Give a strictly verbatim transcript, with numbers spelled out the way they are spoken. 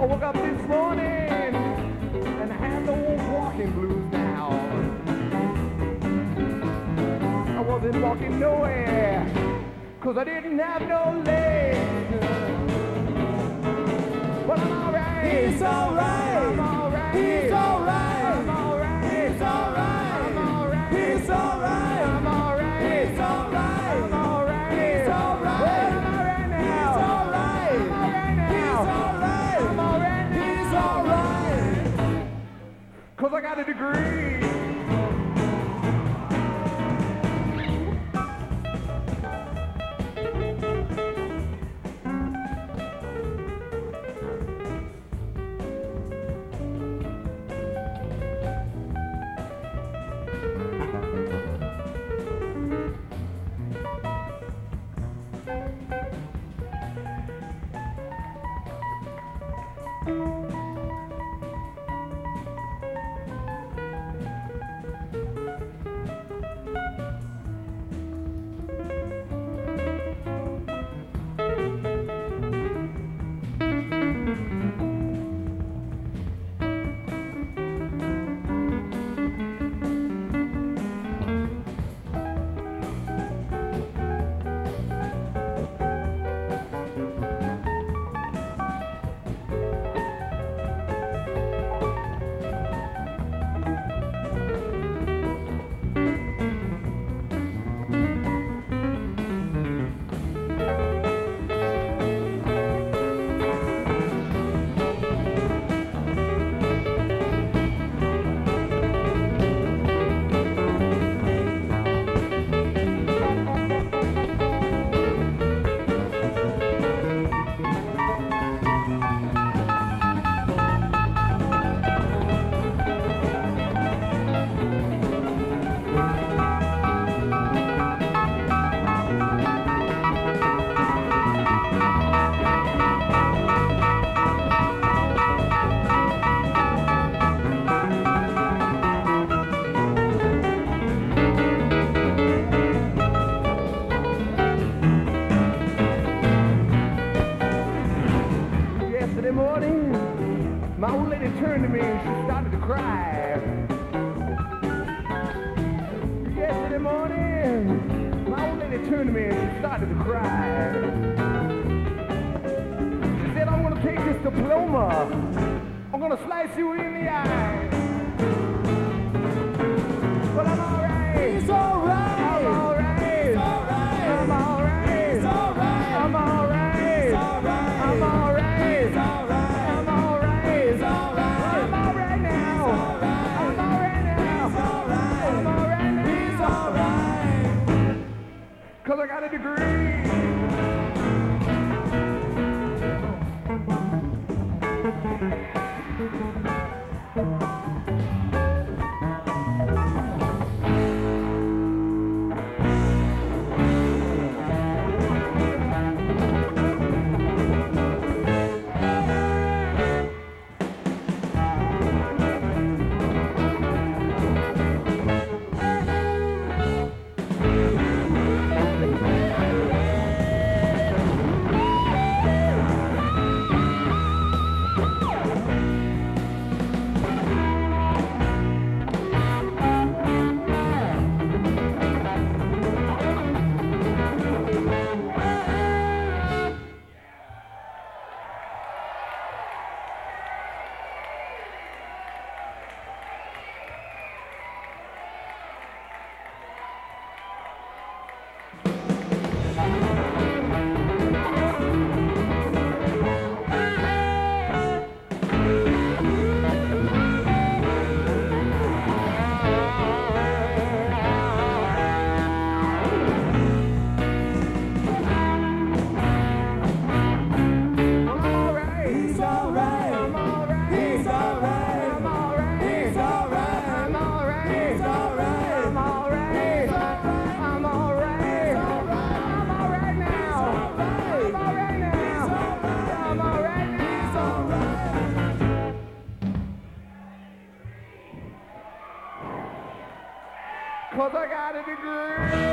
I woke up this morning and I had the old walking blues now. I wasn't walking nowhere, cause I didn't have no legs. But I'm alright. He's alright. I'm alright. He's alright. I'm alright. He's alright. I'm alright. He's alright. I'm alright. He's alright. I'm alright. He's alright. Well, I'm alright now. He's alright. I'm alright now. He's alright. I'm alright now. He's alright. Cause I got a degree. Yesterday morning, my old lady turned to me and she started to cry. Yesterday morning, my old lady turned to me and she started to cry. She said, I'm gonna take this diploma, I'm gonna slice you in the eye. But I'm alright. He's alright. I'm alright. He's alright. I'm alright. He's alright. I'm alright. He's alright. I'm alright. He's alright. I'm alright. He's alright. I'm alright now. He's alright. I'm alright now. He's alright. I'm alright now. He's alright. Cause I got a degree. Cause I got a degree.